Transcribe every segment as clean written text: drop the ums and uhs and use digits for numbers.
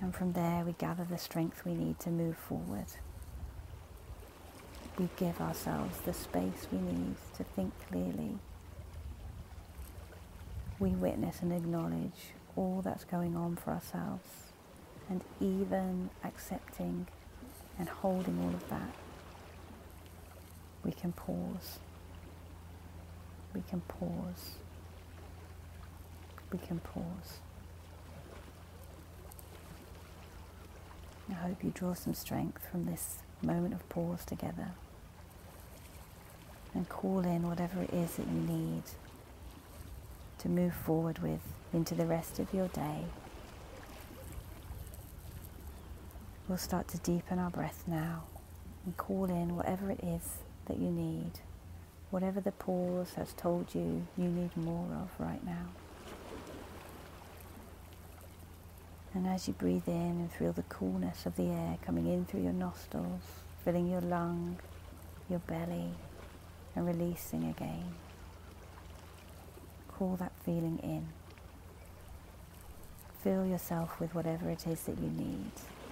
And from there we gather the strength we need to move forward. We give ourselves the space we need to think clearly. We witness and acknowledge all that's going on for ourselves, and even accepting and holding all of that, we can pause. We can pause. We can pause. I hope you draw some strength from this moment of pause together, and call in whatever it is that you need to move forward with into the rest of your day. We'll start to deepen our breath now and call in whatever it is that you need, whatever the pause has told you you need more of right now. And as you breathe in and feel the coolness of the air coming in through your nostrils, filling your lung, your belly, and releasing again, call that feeling in. Fill yourself with whatever it is that you need.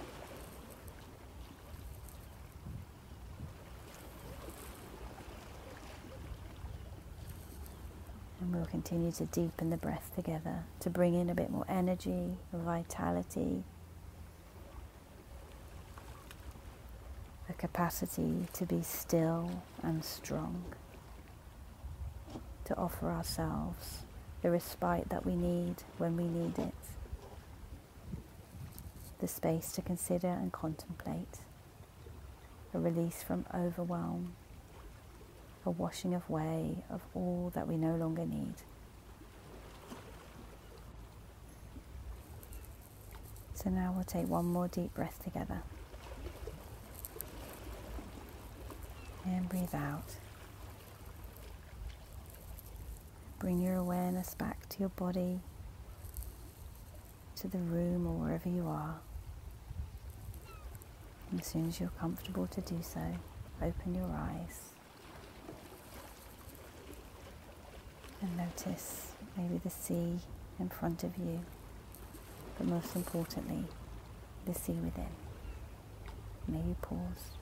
And we'll continue to deepen the breath together to bring in a bit more energy, vitality, the capacity to be still and strong, to offer ourselves the respite that we need when we need it, the space to consider and contemplate, a release from overwhelm, a washing away of all that we no longer need. So now we'll take one more deep breath together. And breathe out. Bring your awareness back to your body, to the room or wherever you are. And as soon as you're comfortable to do so, open your eyes. And notice maybe the sea in front of you, but most importantly, the sea within. May you pause.